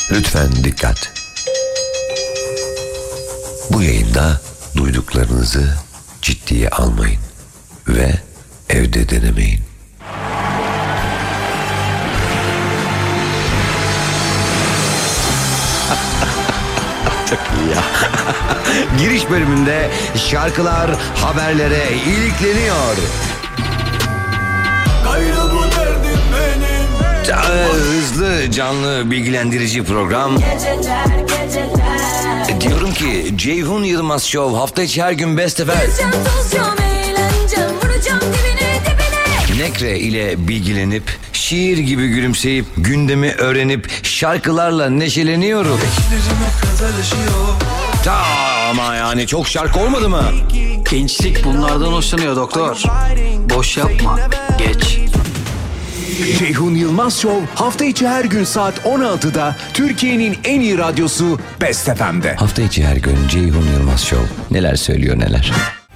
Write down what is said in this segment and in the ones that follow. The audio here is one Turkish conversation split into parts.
Lütfen dikkat. Bu yayında duyduklarınızı ciddiye almayın ve evde denemeyin. Çok iyi ya. Giriş bölümünde şarkılar haberlere ilikleniyor. Gayrı bu derdim benim. Hızlı, canlı, bilgilendirici program. Geceler. Diyorum ki Ceyhun Yılmaz Show hafta içi her gün Best FM. Gezeceğim, tozacağım, eğleneceğim, vuracağım dibine dibine. Nekre ile bilgilenip, şiir gibi gülümseyip, gündemi öğrenip, şarkılarla neşeleniyorum. Ama yani çok şarkı olmadı mı? Gençlik bunlardan hoşlanıyor doktor. Boş yapma, geç. Ceyhun Yılmaz Show hafta içi her gün saat 16'da Türkiye'nin en iyi radyosu Best FM'de. Hafta içi her gün Ceyhun Yılmaz Show neler söylüyor neler.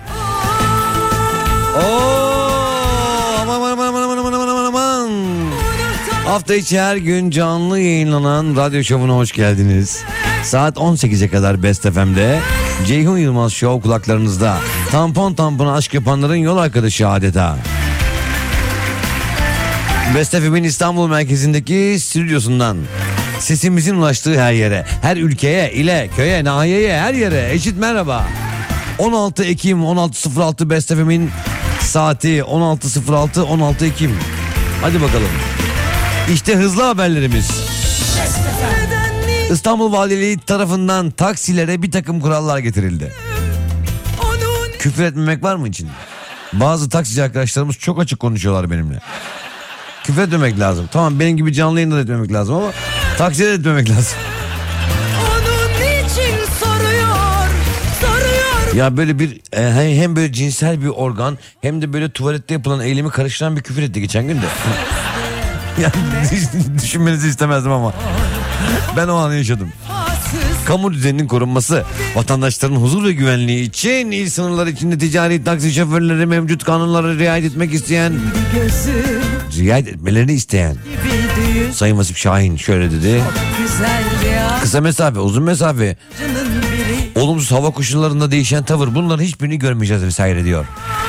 Aman. Hafta içi her gün canlı yayınlanan radyo şovuna hoş geldiniz. Saat 18'e kadar Best FM'de Ceyhun Yılmaz Show kulaklarınızda. Tampon tampona aşk yapanların yol arkadaşı adeta. Best FM'in İstanbul merkezindeki stüdyosundan sesimizin ulaştığı her yere, her ülkeye, ile, köye, nahiyeye, her yere eşit merhaba. 16 Ekim 16.06 Best FM'in saati 16.06 16 Ekim. Hadi bakalım. İşte hızlı haberlerimiz. İstanbul Valiliği tarafından taksilere bir takım kurallar getirildi. Küfür etmemek var mı içinde? Bazı taksici arkadaşlarımız çok açık konuşuyorlar benimle. Küfür etmemek lazım. Tamam, benim gibi canlı yayında da etmemek lazım ama takside de etmemek lazım. Onun için soruyor. Ya böyle bir hem böyle cinsel bir organ hem de böyle tuvalette yapılan eylemi karıştıran bir küfür etti geçen gün de. Yani düşünmenizi istemezdim ama ben o anı yaşadım. Kamu düzeninin korunması, vatandaşların huzur ve güvenliği için il sınırları içinde ticari taksi şoförleri mevcut kanunlara riayet etmek isteyen, riayet etmelerini isteyen Sayın Vasip Şahin şöyle dedi: kısa mesafe, uzun mesafe, olumsuz hava koşullarında değişen tavır, bunların hiçbirini görmeyeceğiz vesaire diyor.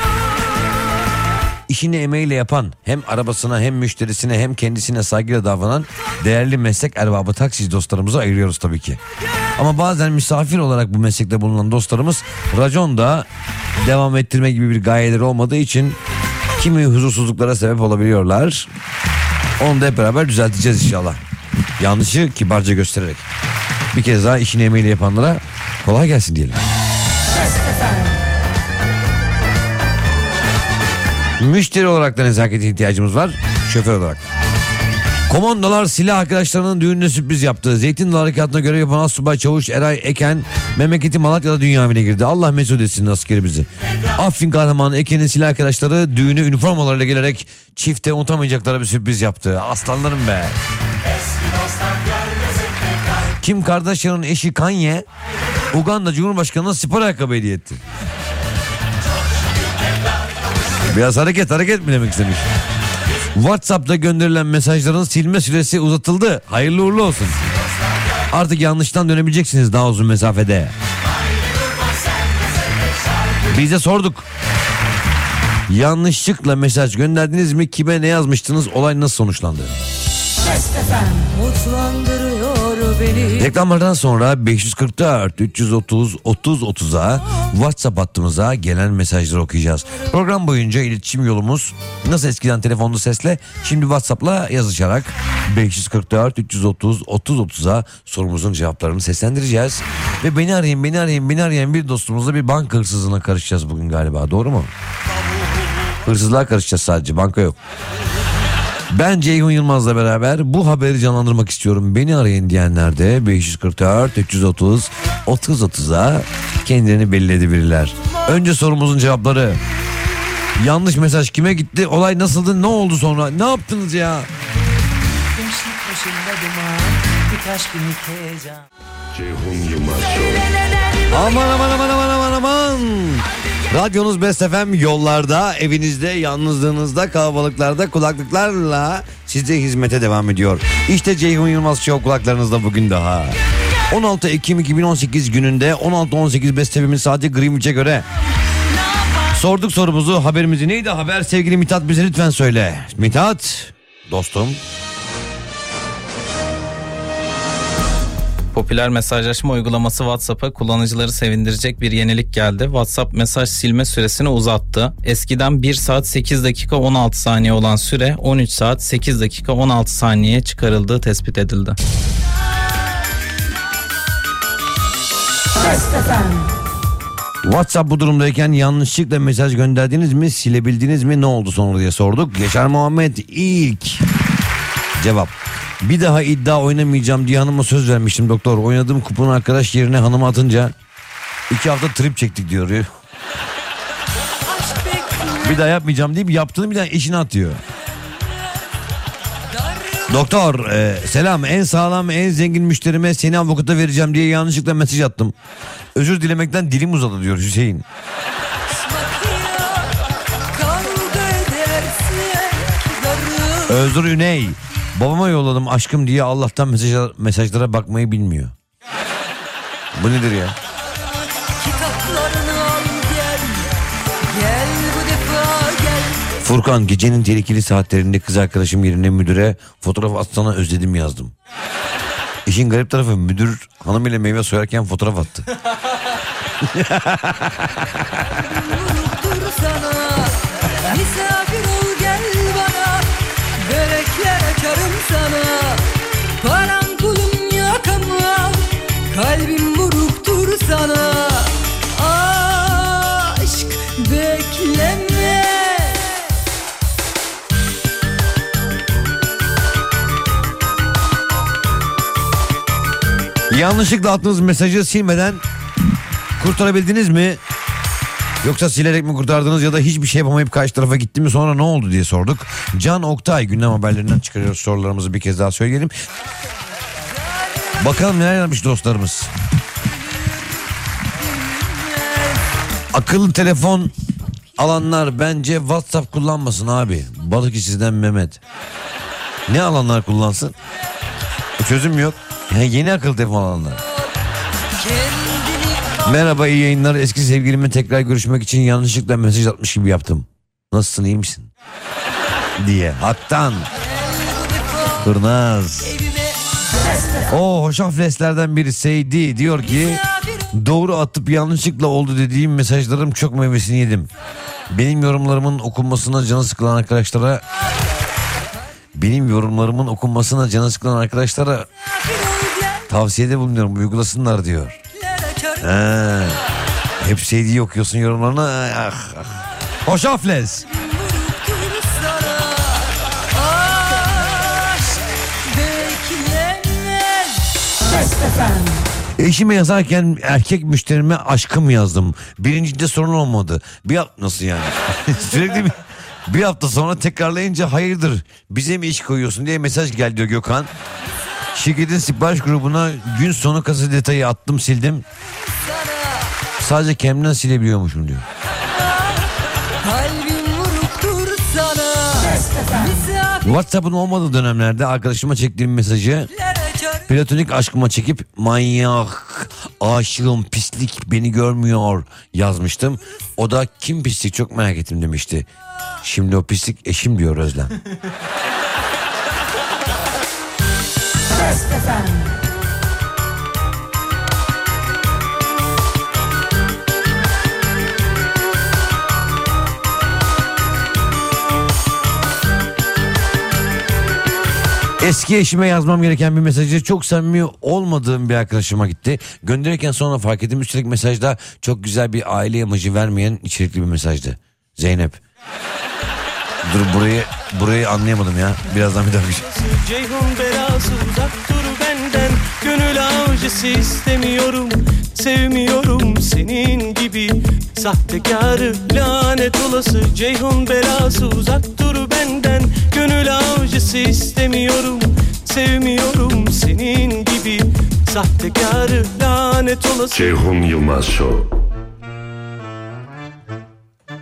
İşini emeğiyle yapan, hem arabasına hem müşterisine hem kendisine saygıyla davranan değerli meslek erbabı taksici dostlarımızı ayırıyoruz tabii ki. Ama bazen misafir olarak bu meslekte bulunan dostlarımız racon da devam ettirme gibi bir gayeleri olmadığı için kimi huzursuzluklara sebep olabiliyorlar. Onu da hep beraber düzelteceğiz inşallah. Yanlışı kibarca göstererek. Bir kez daha işini emeğiyle yapanlara kolay gelsin diyelim. Müşteri olarak da nezakete ihtiyacımız var. Şoför olarak. Komandolar silah arkadaşlarının düğününe sürpriz yaptı. Zeytinli harekatına görev yapan Asubay Çavuş Eray Eken memleketi Malatya'da dünya evine girdi. Allah mesut etsin askeri bizi. Afrin kahramanı Eken'in silah arkadaşları düğünü üniformalarıyla gelerek çifte unutamayacakları bir sürpriz yaptı. Aslanlarım be. Kim Kardashian'ın eşi Kanye Uganda Cumhurbaşkanı'na spor ayakkabı hediye etti. Biraz hareket mi demek istemiş. WhatsApp'ta gönderilen mesajların silme süresi uzatıldı. Hayırlı uğurlu olsun. Artık yanlıştan dönebileceksiniz daha uzun mesafede. Biz de sorduk. Yanlışlıkla mesaj gönderdiniz mi? Kime ne yazmıştınız? Olay nasıl sonuçlandı? Reklamlardan sonra 544 330 30 30'a WhatsApp hattımıza gelen mesajları okuyacağız. Program boyunca iletişim yolumuz nasıl eskiden telefonlu sesle, şimdi WhatsApp'la yazışarak 544 330 30 30'a sorumuzun cevaplarını seslendireceğiz. Ve beni arayan bir dostumuzla bir banka hırsızlığına karışacağız bugün galiba, doğru mu? Hırsızlığa karışacağız sadece, banka yok. Ben Ceyhun Yılmaz'la beraber bu haberi canlandırmak istiyorum. Beni arayın diyenler de 544 330 30 30'a kendilerini belli edebilirler. Önce sorumuzun cevapları. Yanlış mesaj kime gitti? Olay nasıldı? Ne oldu sonra? Ne yaptınız ya? Ceyhun Yılmaz Show. Aman. Radyonuz Best FM yollarda, evinizde, yalnızlığınızda, kalabalıklarda, kulaklıklarla size hizmete devam ediyor. İşte Ceyhun Yılmaz Show kulaklarınızda bugün daha. 16 Ekim 2018 gününde 16.18 Best FM'in saati Greenwich'e göre. Sorduk sorumuzu, haberimizi. Neydi haber? Sevgili Mithat bize lütfen söyle. Mithat, dostum. Popüler mesajlaşma uygulaması WhatsApp'a kullanıcıları sevindirecek bir yenilik geldi. WhatsApp mesaj silme süresini uzattı. Eskiden 1 saat 8 dakika 16 saniye olan süre 13 saat 8 dakika 16 saniyeye çıkarıldığı tespit edildi. WhatsApp bu durumdayken yanlışlıkla mesaj gönderdiniz mi, silebildiniz mi, ne oldu sonra diye sorduk. Yaşar Muhammed ilk cevap. Bir daha iddia oynamayacağım diye hanıma söz vermiştim doktor. Oynadığım kuponu arkadaş yerine hanıma atınca 2 hafta trip çektik diyor. Bir daha yapmayacağım deyip yaptığını bir daha eşine atıyor. Doktor selam, en sağlam en zengin müşterime seni avukata vereceğim diye yanlışlıkla mesaj attım. Özür dilemekten dilim uzadı diyor Hüseyin. Özür Üney. Babama yolladım aşkım diye, Allah'tan mesajlara bakmayı bilmiyor. Bu nedir ya? Furkan, gecenin tehlikeli saatlerinde kız arkadaşım yerine müdüre fotoğraf atsana özledim yazdım. İşin garip tarafı, müdür hanımıyla meyve soyarken fotoğraf attı. Misafir ol gel bana, börekler açarım sana. Param pulum yok ama kalbim vuruktur sana. Aşk bekleme. Yanlışlıkla attığınız mesajı silmeden kurtarabildiniz mi? Yoksa silerek mi kurtardınız ya da hiçbir şey yapamayıp karşı tarafa gitti mi, sonra ne oldu diye sorduk. Can Oktay, gündem haberlerinden çıkarıyoruz sorularımızı, bir kez daha söyleyelim. Bakalım neler yapmış dostlarımız. Akıllı telefon alanlar bence WhatsApp kullanmasın abi. Balıkesir'den Mehmet. Ne alanlar kullansın? Çözüm yok. Yani yeni akıllı telefon alanlar. Merhaba, iyi yayınlar. Eski sevgilime tekrar görüşmek için yanlışlıkla mesaj atmış gibi yaptım. Nasılsın, iyi misin? diye. Hattan. Kurnaz. O hoşafleslerden biri Seydi diyor ki, doğru atıp yanlışlıkla oldu dediğim mesajlarım çok meyvesini yedim. Benim yorumlarımın okunmasına canı sıkılan arkadaşlara tavsiyede bulunuyorum, uygulasınlar diyor. Hep Seydi'yi okuyorsun yorumlarına. Hoşafles. Eşime yazarken erkek müşterime aşkım yazdım. Birincide sorun olmadı. Nasıl yani? Sürekli bir hafta sonra tekrarlayınca hayırdır bize mi iş koyuyorsun diye mesaj geldi diyor Gökhan. Şirketin sipariş grubuna gün sonu kasa detayı attım, sildim. Sadece kendimden silebiliyormuşum diyor. WhatsApp'ın olmadığı dönemlerde arkadaşıma çektiğim mesajı platonik aşkıma çekip manyak, aşığım, pislik beni görmüyor yazmıştım. O da kim pislik çok merak ettim demişti. Şimdi o pislik eşim diyor Özlem. Eski eşime yazmam gereken bir mesajı çok samimi olmadığım bir arkadaşıma gitti. Gönderirken sonra fark ettim, üstelik mesajda çok güzel bir aile imajı vermeyen içerikli bir mesajdı. Zeynep. Dur, burayı anlayamadım ya. Birazdan bir daha bir şey. Ceyhun belası uzak dur benden. Gönül avcısı istemiyorum. Sevmiyorum senin gibi sahtekarı, lanet olası. Ceyhun belası uzak dur benden. Gönül avcısı istemiyorum. Sevmiyorum senin gibi sahtekarı, lanet olası. Ceyhun Yılmaz Show.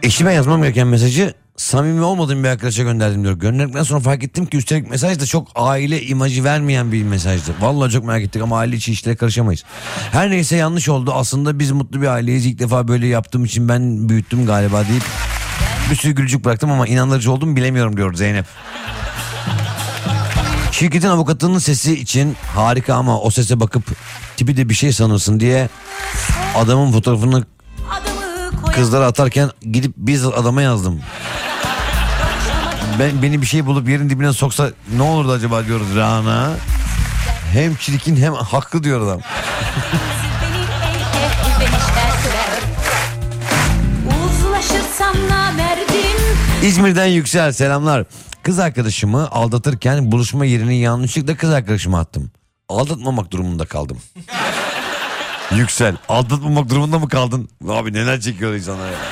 Eşime yazmam gereken mesajı samimi olmadığım bir arkadaşa gönderdim diyor. Gönderdikten sonra fark ettim ki üstelik mesaj da çok aile imajı vermeyen bir mesajdı. Vallahi çok merak ettik ama aile içi işlere karışamayız. Her neyse yanlış oldu. Aslında biz mutlu bir aileyiz. İlk defa böyle yaptığım için ben büyüttüm galiba deyip bir sürü gülücük bıraktım ama inandırıcı oldum bilemiyorum diyor Zeynep. Şirketin avukatının sesi için harika ama o sese bakıp tipi de bir şey sanırsın diye adamın fotoğrafını kızlara atarken gidip biz adama yazdım. Beni bir şey bulup yerin dibine soksa ne olurdu acaba diyoruz Rana. Hem çirkin hem haklı diyor adam. İzmir'den Yüksel selamlar. Kız arkadaşımı aldatırken buluşma yerini yanlışlıkla kız arkadaşıma attım. Aldatmamak durumunda kaldım. Yüksel, aldatmamak durumunda mı kaldın? Abi neler çekiyor insanlar ya.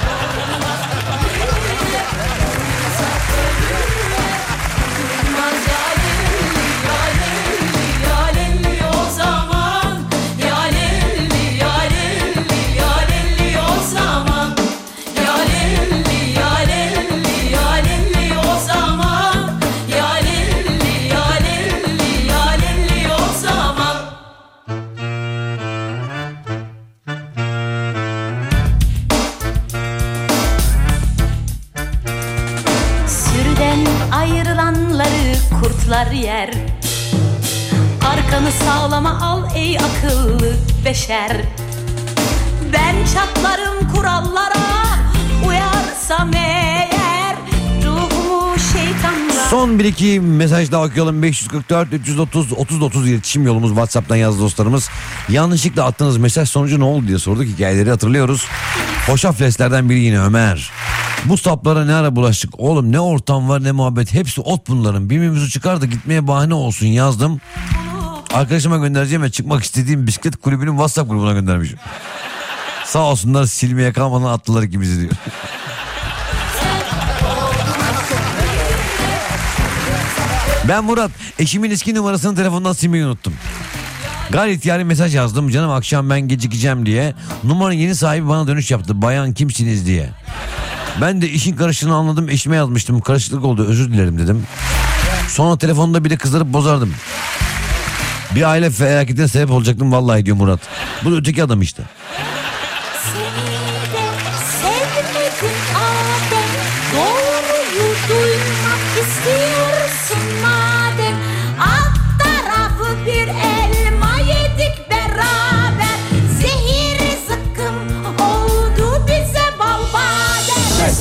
Kurtlar yer. Arkanı sağlama al ey akıllı beşer. Ben çatlarım kurallara uyarsam eğer, ruhumu şeytanla. Son 1-2 mesaj daha okuyalım. 544 330 30 iletişim yolumuz. WhatsApp'tan yazdı dostlarımız. Yanlışlıkla attığınız mesaj sonucu ne oldu diye sorduk. Hikayeleri hatırlıyoruz. Hoşafleslerden biri yine Ömer. Bu saplara ne ara bulaştık oğlum, ne ortam var ne muhabbet, hepsi ot bunların. Birbirimizi çıkar da gitmeye bahane olsun yazdım. Arkadaşıma göndereceğim ve çıkmak istediğim bisiklet kulübünün WhatsApp grubuna göndermişim. Sağ olsunlar silmeye kalmadan attılar ikimizi diyor. Ben Murat, eşimin eski numarasını telefondan silmeyi unuttum. Gayri ihtiyari mesaj yazdım, canım akşam ben gecikeceğim diye. Numaranın yeni sahibi bana dönüş yaptı, bayan kimsiniz diye. Ben de işin karıştığını anladım, eşime yazmıştım, karışıklık oldu özür dilerim dedim. Sonra telefonda bir de kızarıp bozardım. Bir aile felaketine sebep olacaktım vallahi diyor Murat. Bu da öteki adam işte. Seni de sevmedim Adem, doğruyu duymak istiyorsun madem. Alt tarafı bir elma yedik beraber, zehir zıkkım oldu bize bal badem.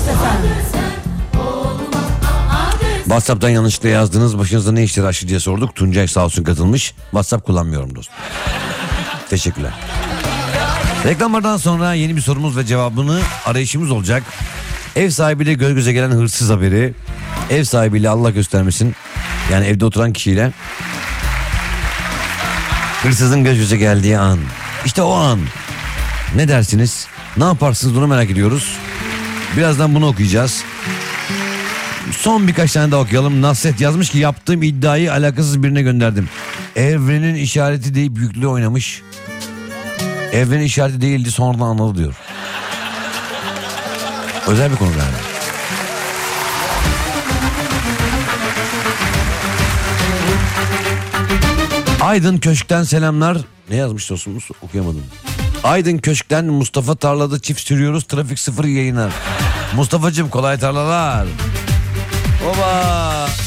WhatsApp'tan yanlışlıkla yazdınız, başınızda ne işler aşı diye sorduk. Tuncay sağ olsun katılmış. WhatsApp kullanmıyorum dostum. Teşekkürler. Reklamlardan sonra yeni bir sorumuz ve cevabını arayışımız olacak. Ev sahibiyle göz göze gelen hırsız haberi. Ev sahibiyle Allah göstermesin, yani evde oturan kişiyle hırsızın göz göze geldiği an. İşte o an. Ne dersiniz? Ne yaparsınız onu merak ediyoruz. Birazdan bunu okuyacağız. Son birkaç tane daha okuyalım. Nasret yazmış ki yaptığım iddiayı alakasız birine gönderdim. Evrenin işareti deyip yüklü oynamış. Evrenin işareti değildi, sonradan anladı diyor. Özel bir konu galiba. Aydın Köşk'ten selamlar. Ne yazmış dostumuz? Okuyamadım. Aydın Köşk'ten Mustafa tarlada çift sürüyoruz. Trafik 0 yayınlar. Mustafa'cığım kolay tarlalar. Oba.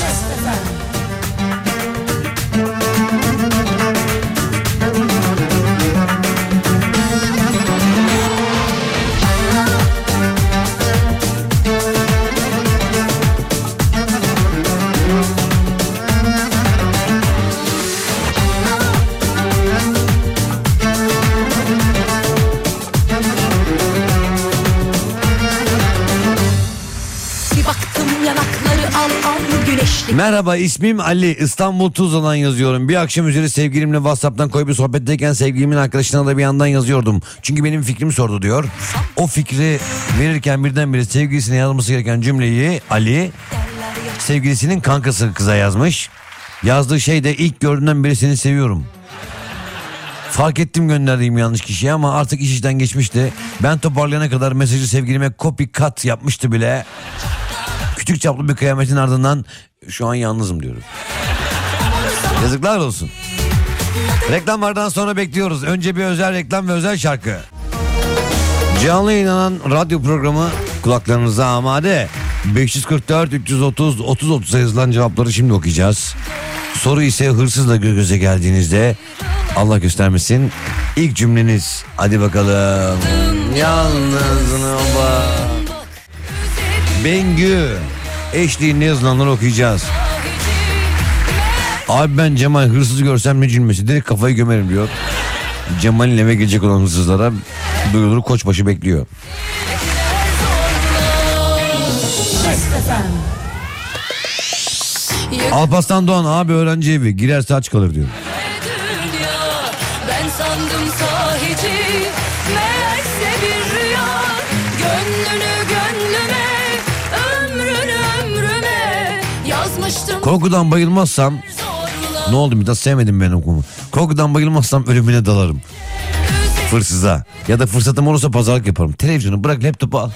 Merhaba, ismim Ali, İstanbul Tuzla'dan yazıyorum. Bir akşam üzeri sevgilimle WhatsApp'tan koyup bir sohbetteyken sevgilimin arkadaşına da bir yandan yazıyordum. Çünkü benim fikrimi sordu diyor. O fikri verirken birdenbire sevgilisine yazması gereken cümleyi Ali sevgilisinin kankası kıza yazmış. Yazdığı şey de ilk gördüğümden beri seni seviyorum. Fark ettim gönderdiğim yanlış kişiye ama artık iş işten geçmişti. Ben toparlayana kadar mesajı sevgilime copycat yapmıştı bile. Küçük çaplı bir kıyametin ardından şu an yalnızım diyorum. Yazıklar olsun. Reklamlardan sonra bekliyoruz. Önce bir özel reklam ve özel şarkı. Canlı yayınlanan radyo programı kulaklarınıza amade. 544 330 30 30'a yazılan cevapları şimdi okuyacağız. Soru ise hırsızla göz göze geldiğinizde Allah göstermesin ilk cümleniz. Hadi bakalım. Yalnızına bak. Bengü eşliğinde yazılanları okuyacağız. Abi ben Cemal hırsız görsem ne cümlesi direkt kafayı gömerim diyor. Cemal'in eve gelecek olan hırsızlara duyulur, Koçbaşı bekliyor. Alparslan Doğan abi öğrenci evi girerse aç kalır diyor. Ben sandım sahici, meğerse bir rüya. Gönlünü gönlüme, ömrünü ömrüme yazmıştım. Korkudan bayılmazsam ne oldu, bir daha sevmedim ben okumu. Korkudan bayılmazsam ölümüne dalarım. Hırsıza ya da fırsatım olursa pazarlık yaparım. Televizyonu bırak, laptopu al.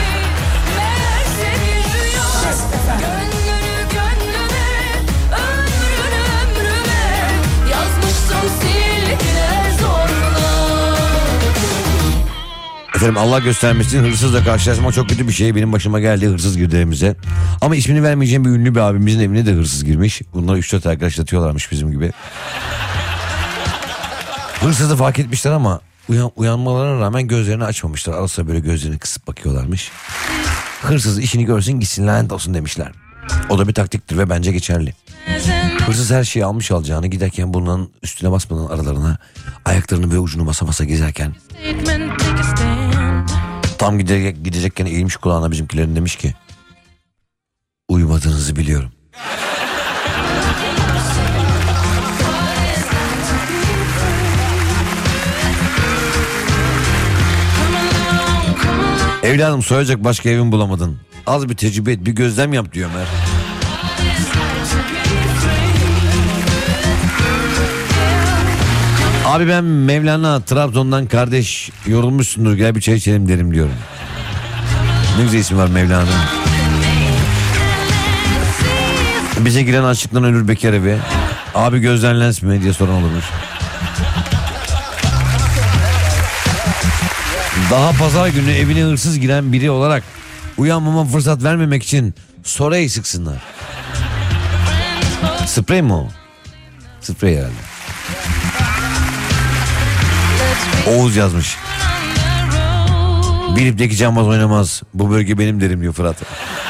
Efendim Allah göstermesin, hırsızla karşılaşma çok kötü bir şey. Benim başıma geldi, hırsız girdi evimize. Ama ismini vermeyeceğim bir ünlü bir abimizin evine de hırsız girmiş. Bunları 3-4 arkadaş yatıyorlarmış bizim gibi. Hırsızı fark etmişler ama uyanmalarına rağmen gözlerini açmamışlar. Arası böyle gözlerini kısıp bakıyorlarmış. Hırsız işini görsün gitsin, lanet olsun demişler. O da bir taktiktir ve bence geçerli. Hırsız her şeyi almış alacağını, giderken bunların üstüne basmadan aralarına ayaklarını ve ucunu basa basa gezerken tam gidecekken eğilmiş kulağına bizimkilerin demiş ki uyumadığınızı biliyorum. Evladım soyacak başka evin bulamadın. Az bir tecrübe et, bir gözlem yap diyor Ömer. Abi ben Mevlana Trabzon'dan kardeş, yorulmuşsundur gel bir çay içelim derim diyorum. Ne güzel ismi var Mevlana'nın. Bize giren açlıktan ölür bekar evi. Abi gözden lens mi diye soran olurmuş. Daha pazar günü evine hırsız giren biri olarak uyanmama fırsat vermemek için Sorey sıksınlar. Sprey mi o? Sprey herhalde. Oğuz yazmış. Bir ipteki cambaz oynamaz. Bu bölge benim derim diyor Fırat.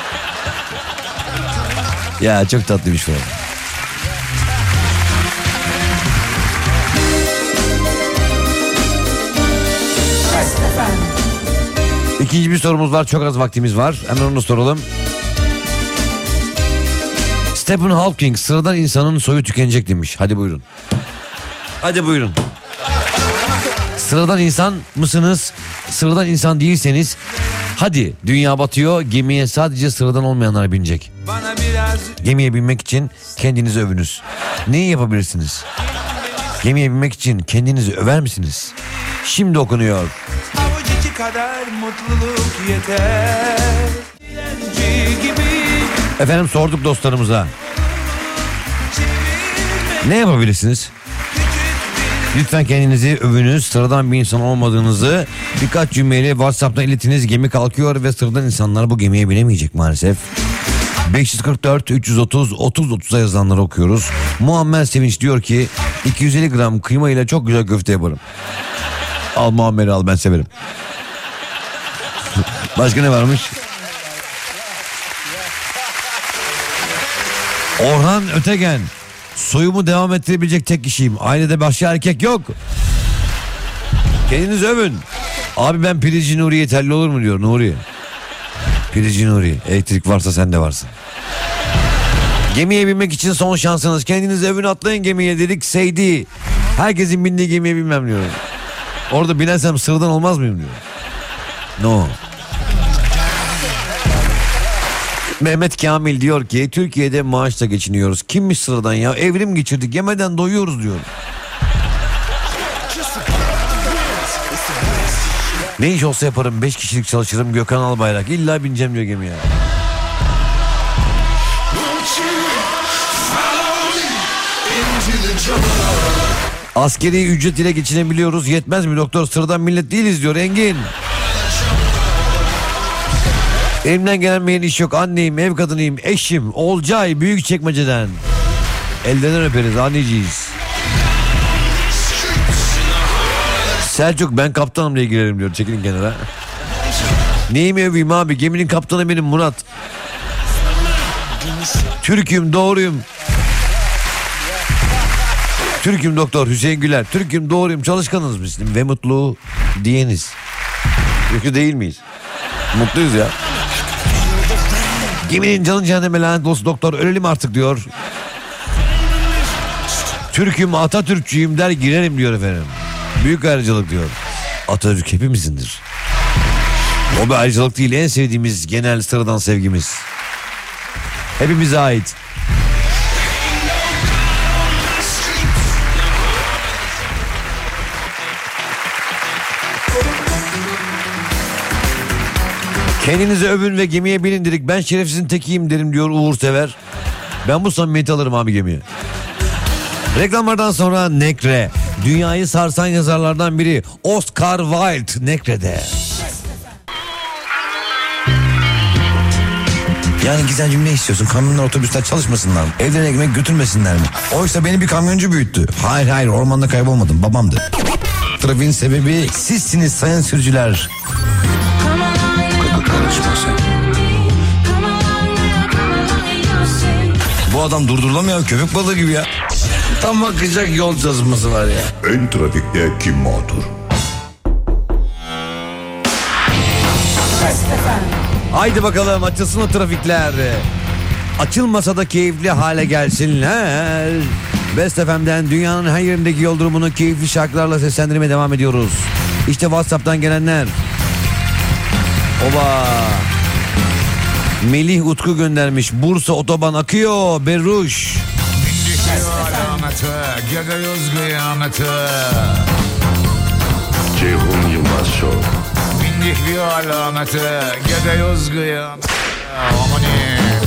Ya çok tatlıymış Fırat. İkinci bir sorumuz var. Çok az vaktimiz var. Hemen onu soralım. Stephen Hawking sıradan insanın soyu tükenecek demiş. Hadi buyurun. Hadi buyurun. Sıradan insan mısınız? Sıradan insan değilseniz hadi, dünya batıyor, gemiye sadece sıradan olmayanlar binecek. Gemiye binmek için kendinizi övünüz. Neyi yapabilirsiniz? Gemiye binmek için kendinizi över misiniz? Şimdi okunuyor. Avuç içi kadar mutluluk yeter. Efendim sorduk dostlarımıza. Ne yapabilirsiniz? Lütfen kendinizi övünüz. Sıradan bir insan olmadığınızı birkaç cümleyle WhatsApp'tan iletiniz. Gemi kalkıyor ve sıradan insanlar bu gemiye binemeyecek maalesef. 544 330 30 30'a yazılanları okuyoruz. Muammer Sevinç diyor ki 250 gram kıyma ile çok güzel köfte yaparım. Al Muammer'i al, ben severim. Başka ne varmış? Orhan Ötegen. Soyumu devam ettirebilecek tek kişiyim. Ailede başka erkek yok. Kendinizi övün. Abi ben Pirici Nuri yeterli olur mu diyor Nuri. Pirici Nuri. Elektrik varsa sen de varsın. Gemiye binmek için son şansınız. Kendinizi övün, atlayın gemiye dedik. Seydi. Herkesin bindiği gemiye binmem diyor. Orada binersem sıradan olmaz mıyım diyor. No. Mehmet Kamil diyor ki Türkiye'de maaşla geçiniyoruz. Kimmiş sıradan ya? Evrim geçirdik, yemeden doyuyoruz diyor. Ne iş olsa yaparım, 5 kişilik çalışırım, Gökhan Albayrak. İlla bineceğim diyor gemiye. Askeri ücret ile geçinebiliyoruz. Yetmez mi doktor? Sıradan millet değiliz diyor Engin. Elimden gelmeyen iş yok. Anneyim, ev kadınıyım, eşim. Olcay Büyükçekmece'den. Elden öperiz, anneciğiz. Selçuk, ben kaptanım diye girerim diyor. Çekilin kenara. Neyimi öveyim abi? Geminin kaptanı benim Murat. Türk'üm, doğruyum. Türk'üm doktor Hüseyin Güler. Türk'üm, doğruyum, çalışkanız bizim ve mutlu diyeniz. Yoksa değil miyiz? Mutluyuz ya. Geminin canın cehenneme lanet olsun doktor, ölelim artık diyor. Türk'üm, Atatürkçüyüm der girerim diyor efendim. Büyük ayrıcalık diyor. Atatürk hepimizindir. O bir ayrıcalık değil, en sevdiğimiz genel sıradan sevgimiz. Hepimize ait. Kendinize övün ve gemiye binin dedik. Ben şerefsizin tekiyim derim diyor Uğur Sever. Ben bu samimiyeti alırım abi gemiye. Reklamlardan sonra Nekre. Dünyayı sarsan yazarlardan biri Oscar Wilde Nekre'de. Yani Gizemciğim ne istiyorsun? Kamyonlar, otobüsler çalışmasınlar mı? Evden ekmek götürmesinler mi? Oysa beni bir kamyoncu büyüttü. Hayır ormanda kaybolmadım, babamdı. Trafiğin sebebi sizsiniz sayın sürücüler. Karışma sen. Bu adam durdurulamıyor, köpek balığı gibi ya. Tam bakacak yol çalışması var ya. En trafikte kim mağdur? Haydi bakalım açılsın o trafikler. Açılmasa da keyifli hale gelsinler. Best FM'den dünyanın her yerindeki yol durumunu keyifli şarkılarla seslendirmeye devam ediyoruz. İşte WhatsApp'tan gelenler. Oba. Melih Utku göndermiş. Bursa otoban akıyor. Berruş. Gidiyoruz kıyamete. Ceyhun Yılmaz Show. Bindik bir alamete. Gidiyoruz kıyamete. Amanin.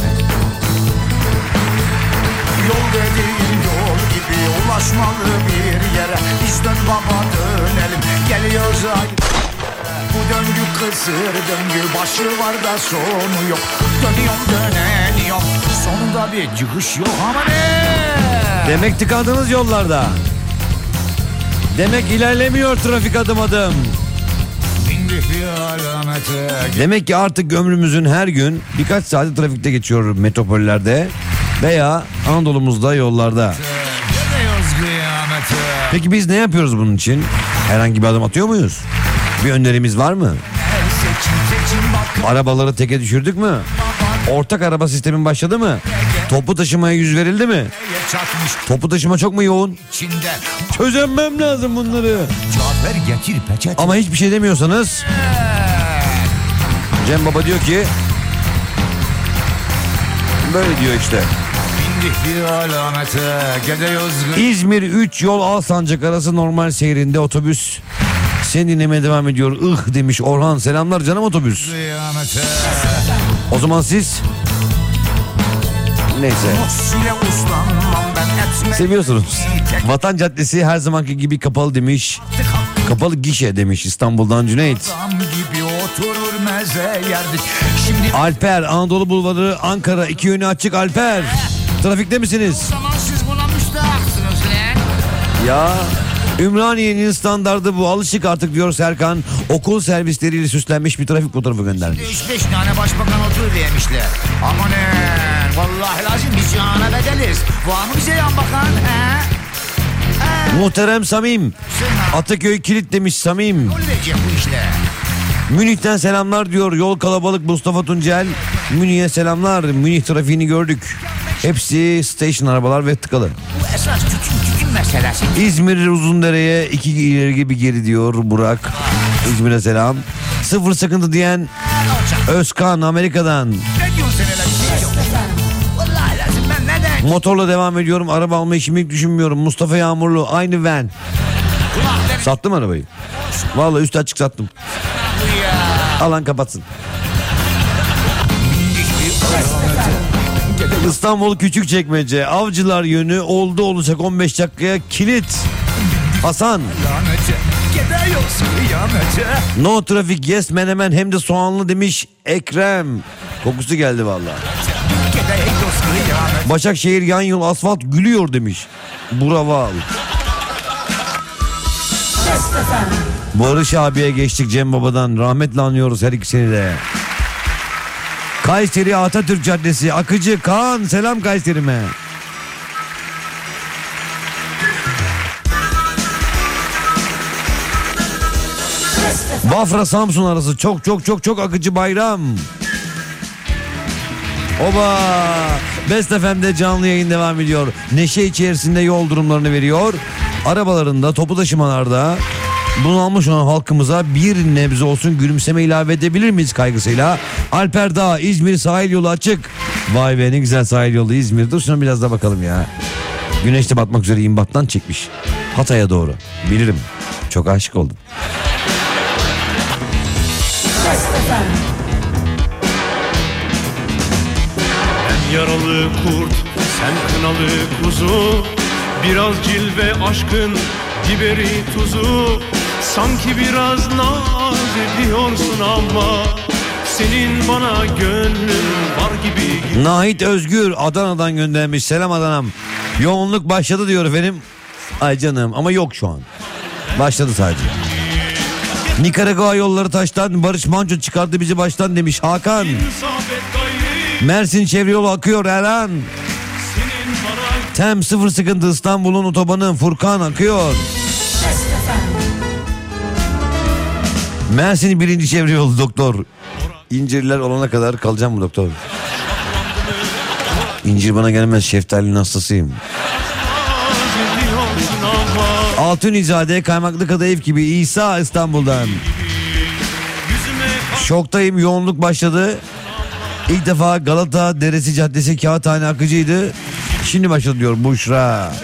Yol dediğin yol gibi ulaşmalı bir yere. Biz dön baba dönelim. Geliyoruz ay. Bu döngü kısır döngü, başı var da sonu yok. Dönüyorum döneniyorum, sonunda bir çıkış yok ama ne? Demek tıkandınız yollarda. Demek ilerlemiyor trafik adım adım. Demek ki artık ömrümüzün her gün birkaç saati trafikte geçiyor metropollerde veya Anadolu'muzda yollarda. Peki biz ne yapıyoruz bunun için? Herhangi bir adım atıyor muyuz? Bir önerimiz var mı? Arabaları teke düşürdük mü? Ortak araba sistemin başladı mı? Toplu taşımaya yüz verildi mi? Toplu taşıma çok mu yoğun? Çözemem lazım bunları. Ama hiçbir şey demiyorsanız Cem Baba diyor ki böyle diyor işte. İzmir 3 yol Alsancak arası normal seyrinde otobüs seni dinlemeye devam ediyor. Demiş Orhan, selamlar canım otobüs. O zaman siz neyse seviyorsunuz. Vatan Caddesi her zamanki gibi kapalı demiş. Kapalı gişe demiş İstanbul'dan Cüneyt. Alper, Anadolu Bulvarı Ankara 2 yönü açık. Alper, trafikte misiniz? O zaman siz buna müstahaksınız lan. Ya Ümraniye'nin standardı bu, alışık artık diyor Serkan. Okul servisleriyle süslenmiş bir trafik fotoğrafı göndermiş. 3-5 tane başbakan otur demişler. Amanın vallahi lazım biz yana bedeliz. Var mı bize yan bakan he? Muhterem Samim, Ataköy kilit demiş Samim. Yol verecek bu işler. Münih'ten selamlar diyor. Yol kalabalık Mustafa Tuncel. Münih'e selamlar. Münih trafiğini gördük. Hepsi station arabalar ve tıkalı. Bu esas tütün meselesi. İzmir Uzundere'ye 2 ileri gibi geri diyor Burak. İzmir'e selam. Sıfır sıkıntı diyen Özkan Amerika'dan. Ne diyorsun sen öyle bir şey yok. Vallahi lazım ben neden? Motorla devam ediyorum. Araba almayı şimdilik düşünmüyorum. Mustafa Yağmurlu aynı van. Sattım arabayı. Vallahi üstü açık sattım. bu ya? Alan kapatsın. İstanbul Küçükçekmece Avcılar yönü oldu olacak 15 dakikaya kilit. Hasan. No trafik yes menemen hem de soğanlı demiş Ekrem. Kokusu geldi vallahi. Başakşehir yan yol asfalt gülüyor demiş Buraval. Barış abiye geçtik Cem Baba'dan. Rahmetle anıyoruz her ikisini de. Kayseri Atatürk Caddesi Akıcı Kaan, selam Kayseri'me. Bafra Samsun arası çok akıcı bayram. Oba! Best FM'de canlı yayın devam ediyor. Neşe içerisinde yol durumlarını veriyor. Arabalarında, toplu taşımalarda bunalmış olan halkımıza bir nebze olsun gülümseme ilave edebilir miyiz kaygısıyla? Alper Dağ, İzmir sahil yolu açık. Vay be, ne güzel sahil yolu İzmir. Dur şuna biraz daha bakalım ya. Güneş de batmak üzere İmbat'tan çekmiş. Hatay'a doğru. Bilirim. Çok aşık oldum. Ben yaralı kurt, sen kınalı kuzu. Biraz cilve aşkın biberi tuzu. Sanki biraz naz ediyorsun ama senin bana gönlün var gibi. Nahit Özgür Adana'dan göndermiş. Selam Adana'm. Yoğunluk başladı diyor efendim. Ay canım ama yok şu an. Başladı sadece. Nikaragua yolları taştan, Barış Manço çıkardı bizi baştan demiş Hakan. Mersin çevre yolu akıyor Erhan. Tem sıfır sıkıntı İstanbul'un otobanı Furkan akıyor. Mersin birinci çevre yolu doktor. İncirler olana kadar kalacağım mı doktor? İncir bana gelmez, şeftalinin hastasıyım. Altunizade Kaymaklı Kadayıf gibi İsa İstanbul'dan. Şoktayım, yoğunluk başladı. İlk defa Galata Deresi Caddesi Kağıthane akıcıydı. Şimdi başladı diyor Buşra.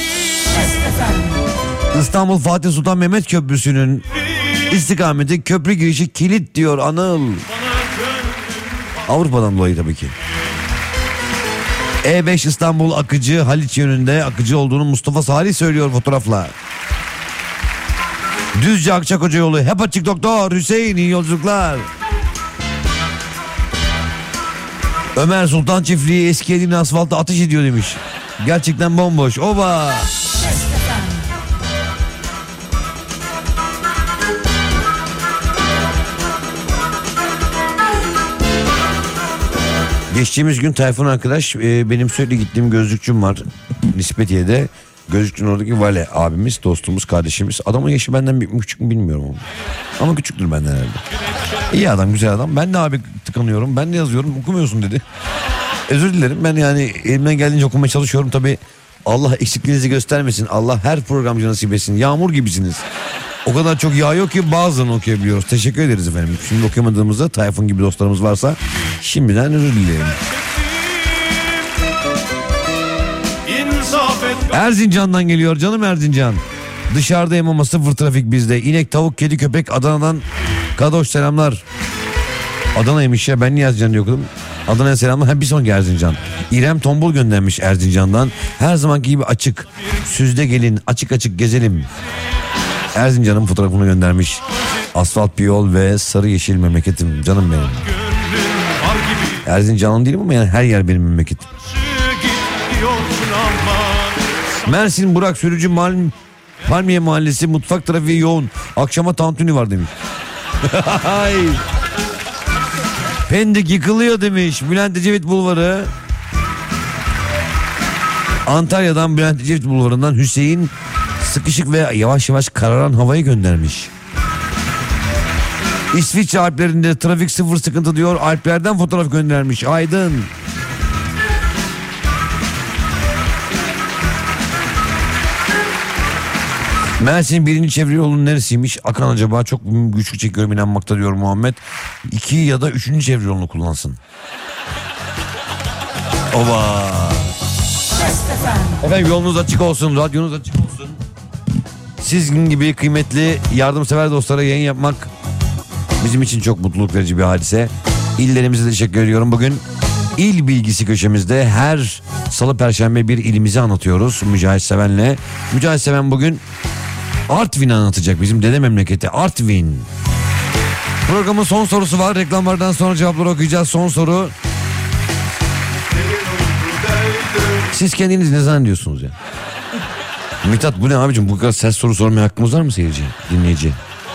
İstanbul Fatih Sultan Mehmet Köprüsü'nün istikameti köprü girişi kilit diyor Anıl. Avrupa'dan dolayı tabii ki. E5 İstanbul akıcı, Haliç yönünde akıcı olduğunu Mustafa Salih söylüyor fotoğrafla. Düzce Akçakoca yolu hep açık doktor Hüseyin, iyi yolculuklar. Ömer Sultan Çiftliği eski Edirne asfaltı ateş ediyor demiş. Gerçekten bomboş. Oba! Geçtiğimiz gün Tayfun arkadaş, benim sürekli gittiğim gözlükçüm var Nispetiye'de. Gözlükçünün oradaki Vale abimiz, dostumuz, kardeşimiz. Adamın yaşı benden büyük mü küçük mü bilmiyorum ama küçüktür benden herhalde. İyi adam, güzel adam. Ben de abi tıkanıyorum, ben de yazıyorum, okumuyorsun dedi. Özür dilerim, ben yani elimden geldiğince okumaya çalışıyorum. Tabii Allah eksikliğinizi göstermesin. Allah her programcı nasip etsin. Yağmur gibisiniz. O kadar çok yağıyor ki bazılarını okuyabiliyoruz. Teşekkür ederiz efendim. Şimdi okuyamadığımızda Tayfun gibi dostlarımız varsa şimdiden özür dilerim. Erzincan'dan geliyor canım Erzincan. Dışarıdayım ama sıfır trafik bizde. İnek, tavuk, kedi, köpek. Adana'dan Kadoş selamlar. Adana'ymış ya, ben niye Erzincan diye okudum. Adana'ya selamlar. Bir sonraki Erzincan. İrem Tombul göndermiş Erzincan'dan. Her zamanki gibi açık. Süzde gelin, açık açık gezelim. Erzincan'ın fotoğrafını göndermiş. Asfalt bir yol ve sarı yeşil memleketim. Canım benim. Erzincan'ın değilim ama yani her yer benim memleketim. Mersin Burak Sürücü Palmiye Mahallesi mutfak trafiği yoğun. Akşama tantuni var demiş. Pendik yıkılıyor demiş Bülent Ecevit Bulvarı. Antalya'dan Bülent Ecevit Bulvarı'ndan Hüseyin sıkışık ve yavaş yavaş kararan havayı göndermiş. İsviçre Alplerinde trafik sıfır sıkıntı diyor. Alplerden fotoğraf göndermiş Aydın. Mersin birinci çevre yolunun neresiymiş? Akan acaba, çok güçlü çekiyorum inanmakta diyor Muhammed. 2 ya da 3. çevre yolunu kullansın. Ova. Efendim yolunuz açık olsun, radyonuz açık olsun. Sizin gibi kıymetli yardımsever dostlara yayın yapmak Bizim için çok mutluluk verici bir hadise. İllerimize teşekkür ediyorum. Bugün İl Bilgisi köşemizde her salı perşembe bir ilimizi anlatıyoruz Mücahit Seven'le. Mücahit Seven bugün Artvin'i anlatacak, bizim dede memleketi Artvin. Programın son sorusu var. Reklamlardan sonra cevapları okuyacağız. Son soru. Siz kendiniz ne zannediyorsunuz ya? Mithat bu ne abicim? Bu kadar ses soru sormaya hakkımız var mı seyirci, dinleyici?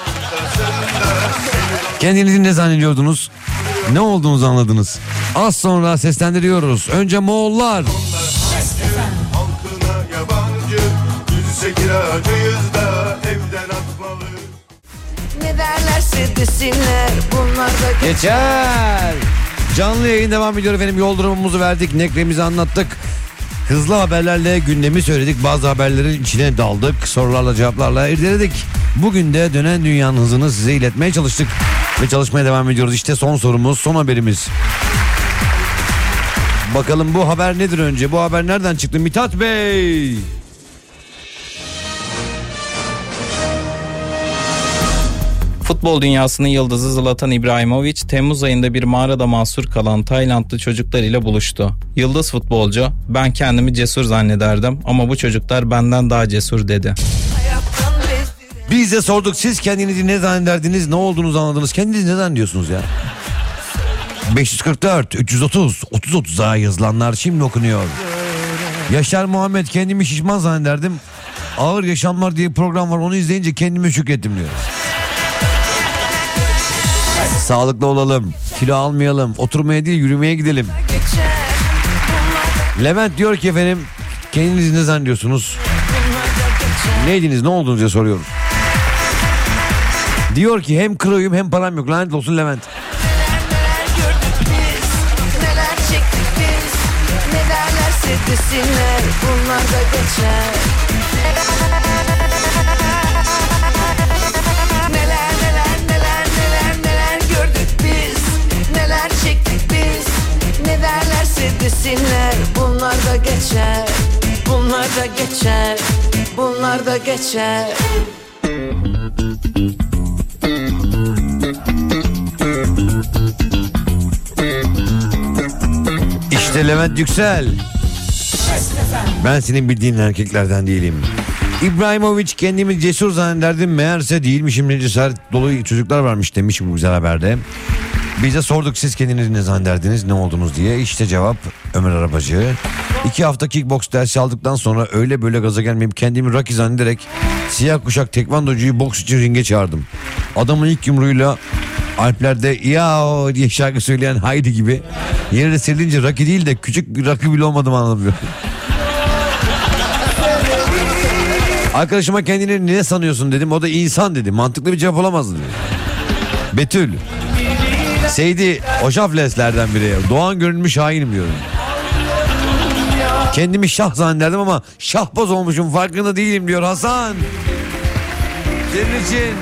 Kendinizi ne zannediyordunuz? Ne olduğunuzu anladınız. Az sonra seslendiriyoruz. Önce Moğollar. Halkına yabancı, gülse kiracıyız da evden atmalı. Ne derlerse desinler bunlar da Geçer. Canlı yayın devam ediyor efendim. Yol durumumuzu verdik. Nekremizi anlattık. Hızlı haberlerle gündemi söyledik. Bazı haberlerin içine daldık. Sorularla cevaplarla irdeledik. Bugün de dönen dünyanın hızını size iletmeye çalıştık. Ve çalışmaya devam ediyoruz. İşte son sorumuz, son haberimiz. Bakalım bu haber nedir önce? Bu haber nereden çıktı Mithat Bey? Futbol dünyasının yıldızı Zlatan İbrahimovic, Temmuz ayında bir mağarada mahsur kalan Taylandlı çocuklar ile buluştu. Yıldız futbolcu, "Ben kendimi cesur zannederdim ama bu çocuklar benden daha cesur" dedi. Biz de sorduk, siz kendinizi ne zannederdiniz, ne olduğunuzu anladınız, kendinizi ne zannediyorsunuz ya? 544 330 3030'a yazılanlar şimdi okunuyor. Yaşar Muhammed, kendimi şişman zannederdim. Ağır Yaşamlar diye program var, onu izleyince kendimi şükrettim diyor. Sağlıklı olalım, kilo almayalım, oturmaya değil yürümeye gidelim. Levent diyor ki efendim, kendinizi ne zannediyorsunuz? Neydiniz, ne oldunuz diye soruyoruz. Diyor ki hem kroyum hem param yok. Lanet olsun Levent. neler gördük biz, neler çektik biz. Ne derlerse desinler bunlar da geçer. Neler gördük biz, neler çektik biz. Ne derlerse desinler bunlar da geçer. Bunlar da geçer, bunlar da geçer. İşte Levent Yüksel. Ben senin bildiğin erkeklerden değilim. İbrahimovic, kendimi cesur zannederdim, meğerse değilmişim, cesaret dolu çocuklar varmış demiş bu güzel haberde. Biz de sorduk, siz kendinizi ne zannederdiniz, ne oldunuz diye. İşte cevap Ömer Arabacı. 2 hafta kickbox dersi aldıktan sonra öyle böyle gaza gelmeyip kendimi Rocky zannederek siyah kuşak tekvandocuyu boks için ringe çağırdım. Adamın ilk yumruğuyla Alplerde "Ya" diye şarkı söyleyen Haydi gibi yere serilince Rocky değil de küçük bir Rocky bile olmadım, anlamıyorum. Arkadaşıma kendini ne sanıyorsun dedim, o da insan dedi. Mantıklı bir cevap olamazdı dedi. Betül Seydi Hoşafleslerden biri. Doğan görünmüş hainim diyorum. Kendimi şah zannederdim ama şahbaz olmuşum, farkında değilim diyor Hasan. Senin için.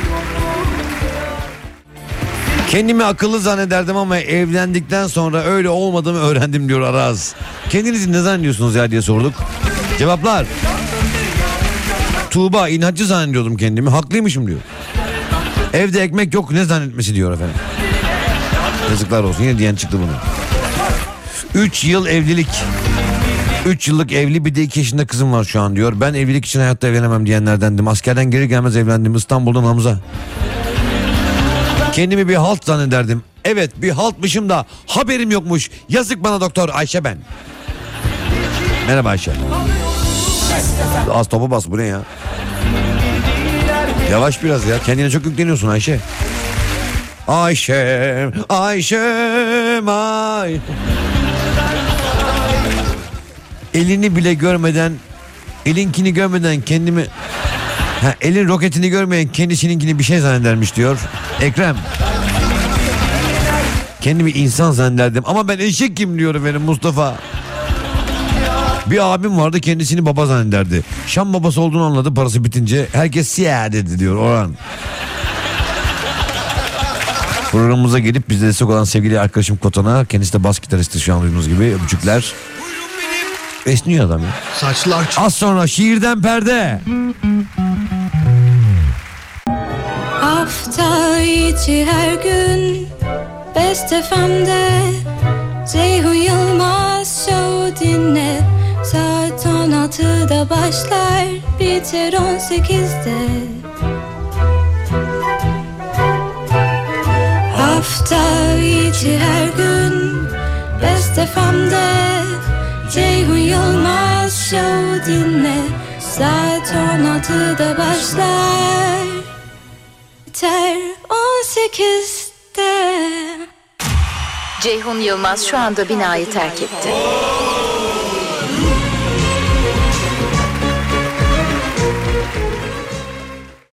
Kendimi akıllı zannederdim ama evlendikten sonra öyle olmadığımı öğrendim diyor Araz. Kendinizi ne zannediyorsunuz ya diye sorduk. Cevaplar. Tuğba, inatçı zannediyordum kendimi, haklıymışım diyor. Evde ekmek yok, ne zannetmesi diyor efendim. Yazıklar olsun, yine diyen çıktı bunu. 3 yıl evlilik. 3 yıllık evli, bir de 2 yaşında kızım var şu an diyor. Ben evlilik için hayatta evlenemem diyenlerdendim. Askerden geri gelmez evlendim, İstanbul'dan Hamza. Kendimi bir halt zannederdim. Evet, bir haltmışım da haberim yokmuş. Yazık bana doktor. Ayşe ben. Merhaba Ayşe. Az topa bas, bu ne ya? Yavaş biraz ya, kendine çok yükleniyorsun Ayşe. Ayşem, Ayşem, ay. Elini bile görmeden, elinkini görmeden kendimi... elin roketini görmeyen kendisininkini bir şey zannedermiş diyor Ekrem. Kendimi insan zannederdim ama ben eşekim diyor efendim Mustafa. Bir abim vardı, kendisini baba zannederdi. Şam babası olduğunu anladı parası bitince. Herkes siyah dedi diyor Orhan. Programımıza gelip bize destek olan sevgili arkadaşım Kotan'a, kendisi de bas gitaristi şu an duyduğunuz gibi, öpücükler. Esniyor adam ya. Saçlar. Az sonra şiirden perde. Hafta içi her gün Best FM'de Ceyhun Yılmaz Show dinle. Saat 16'da başlar, biter 18'de. Hafta içi her gün Best FM'de Ceyhun Yılmaz Show dinle. Saat 16'da başlar, biter 18'de. Ceyhun Yılmaz şu anda binayı terk etti.